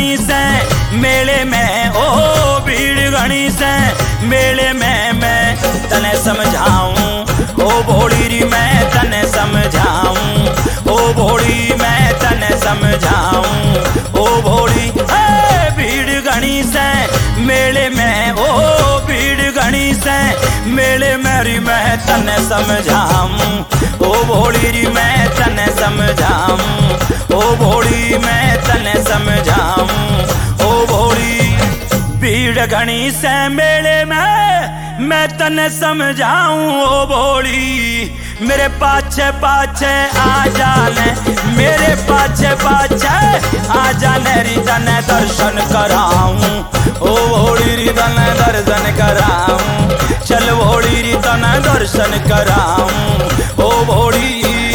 घनी से मेले में, ओ भीड़ घनी से मेले में मैं तने समझाऊं, ओ भोली री मैं तने समझाऊं, ओ भोली मैं तने समझाऊं, ओ भोली भीड़ घनी से मेले में, ओ भीड़ घनी से मेले मेरी मैं तने समझाऊं, ओ भोली री मैं तने समझाऊं, ओ भोली मैं तने समझाऊं, ओ भोली भीड़ घनी से मेले में मैं तने समझाऊं, ओ भोली मेरे पाछे पाछे आ जाने, मेरे पाछे पाछे आ जाने री तने दर्शन कराऊं, ओ भोली री तने दर्शन कराऊं, चल भोली री तने दर्शन कराऊं, ओ भोली।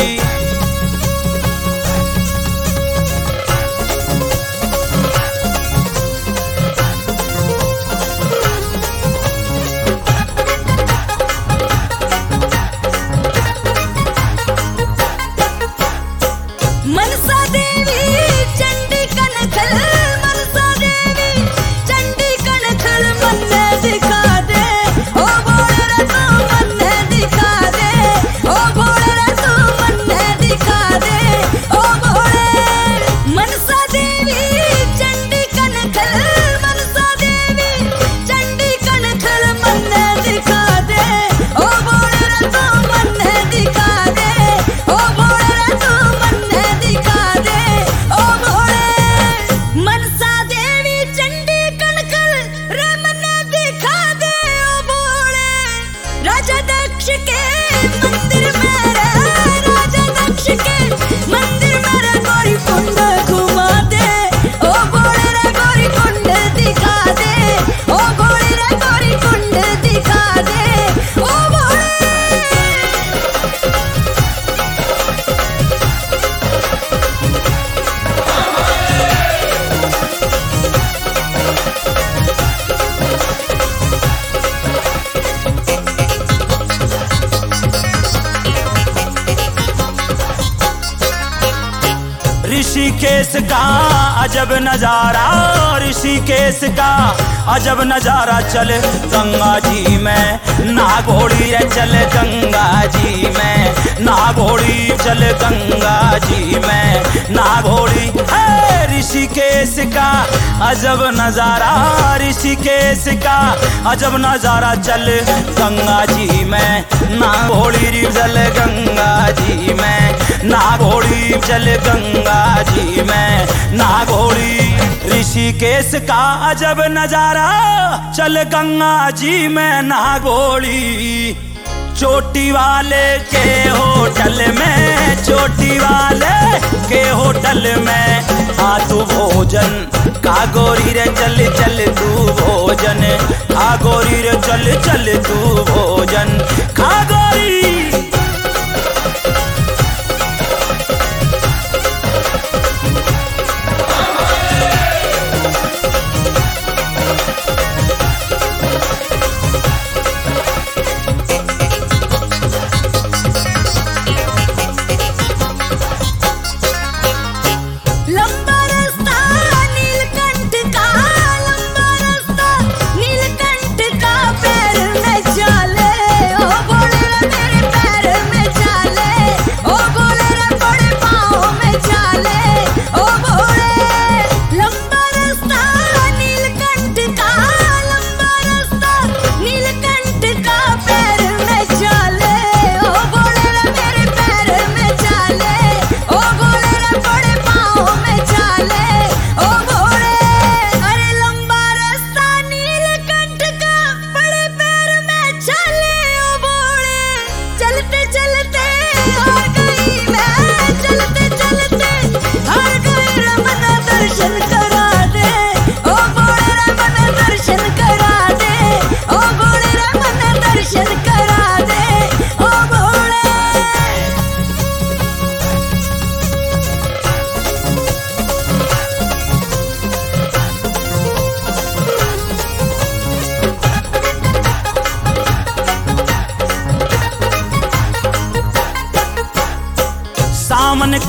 मनसा देवी चंडी कनखल, मनसा देवी चंडी कनखल मन्ने दिखा दे, ओ भोले तू मन्ने दिखा दे, ओ भोले तू मन्ने दिखा दे, ओ भोले। मनसा देवी चंडी कनखल, मनसा देवी चंडी कनखल मन्ने दिखा दे, ओ भोले तू मन्ने दिखा दे, ओ भोले तू मन्ने दिखा दे, ओ भोले। मनसा देवी चंडी कनखल रे मन्ने दिखा दे, ओ भोले। राजा दक्ष के मंदिर में रे, राजा दक्ष के मंदिर में रे गौरी कुंड घुमा दे, ओ भोले रे गौरी कुंड दिखा दे, ओ भोले रे गौरी कुंड दिखा दे, ओ भोले। ऋषिकेश का अजब नजारा, ऋषिकेश का अजब नजारा, चल गंगा जी में ना घोड़ी रे, चल गंगा जी में ना घोड़ी, चल गंगा जी में ना घोड़ी। ऋषिकेश का अजब नजारा, ऋषिकेश का अजब नजारा, चल गंगा जी में ना घोड़ी री, चल गंगा जी में ना घोड़ी, चल गंगा जी में ना घोड़ी। ऋषिकेश का अजब नजारा, चल गंगा जी में ना घोड़ी। चोटी वाले के होटल में, चोटी वाले के होटल में आ तू भोजन का गोरी रे, चल चल तू भोजन खा गोरी रे, चल चल तू भोजन खा गोरी। लंबा रास्ता नीलकंठ का, लंबा रास्ता नीलकंठ का पैर में चाले, ओ भोले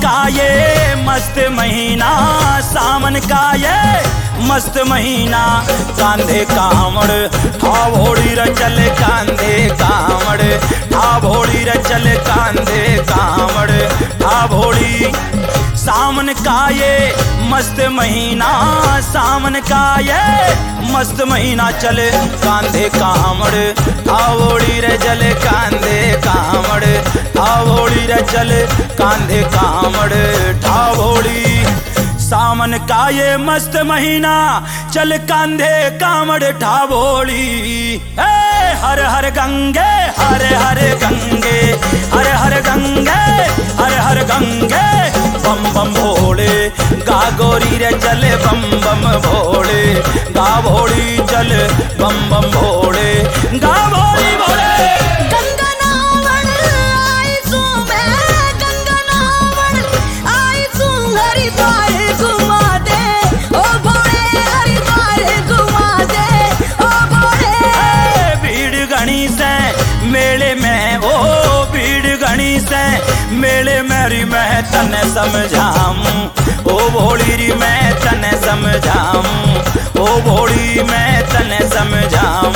का ये मस्त महीना, सावन का ये मस्त महीना, कांधे कामड़ ठाभोड़ी रे चले कांधे कामड़ ठाभोड़ी रे चले कांधे कामड़ ठाभोड़ी। सावन का ये मस्त महीना, सावन का ये मस्त महीना, चले कांधे कामड़ ठाभोड़ी रे चले कांधे कामड़ ठाभोड़ी रे चले कांधे कामड़ ठाभोड़ी। सावन का ये मस्त महीना, चल कांधे कामड़ ठाभोड़ी। हर हर गंगे हर हर गंगे हर हर गंगे हर हर गंगे, बम बम भोले गा गोरी रे चले बम बम भोले, गा भोली चल बम बम भोले, गा भोली भोले। गंगा नावण आई सू मैं, गंगा नावण आई सू, हरिद्वार घुमा दे ओ भोले, हरिद्वार घुमा दे ओ भोले। भीड़ घनी से मेले में, ओ भीड़ घनी से मेले मेरी मैं तने समझाऊं, ओ भोली री मैं तने समझाऊं, ओ भोली मैं तने समझाऊं।